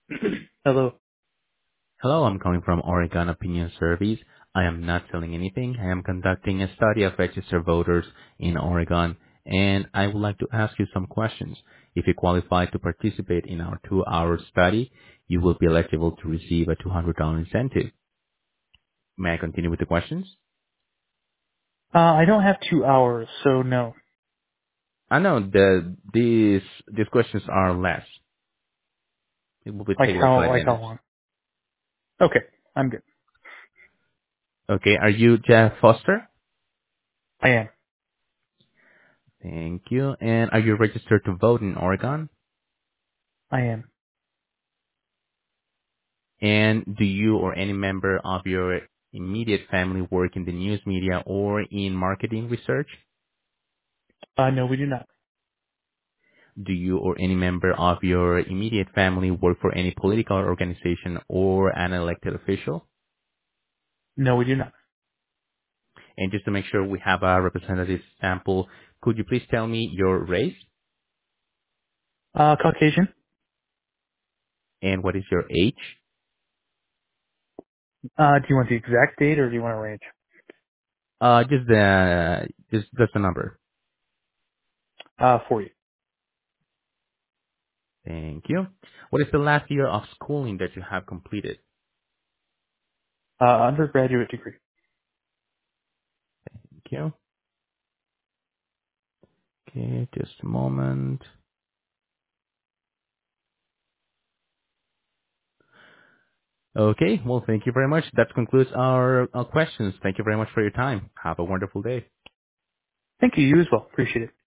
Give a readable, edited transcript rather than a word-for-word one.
Hello. Hello, I'm calling from Oregon Opinion Surveys. I am not selling anything. I am conducting a study of registered voters in Oregon, and I would like to ask you some questions. If you qualify to participate in our 2-hour study, you will be eligible to receive a $200 incentive. May I continue with the questions? I don't have 2 hours, so no. I know these questions are less. It will Like take like how 5 like how minutes. long? Okay, I'm good. Okay, are you Jeff Foster? I am. Thank you. And are you registered to vote in Oregon? I am. And do you or any member of your immediate family work in the news media or in marketing research? No, we do not. Do you or any member of your immediate family work for any political organization or an elected official? No, we do not. And just to make sure we have a representative sample, could you please tell me your race Caucasian. and what is your age? Do you want the exact date or do you want a range? Just the number. For you. Thank you. What is the last year of schooling that you have completed? Undergraduate degree. Thank you. Okay, just a moment. Okay, well, thank you very much. That concludes our questions. Thank you very much for your time. Have a wonderful day. Thank you. You as well. Appreciate it.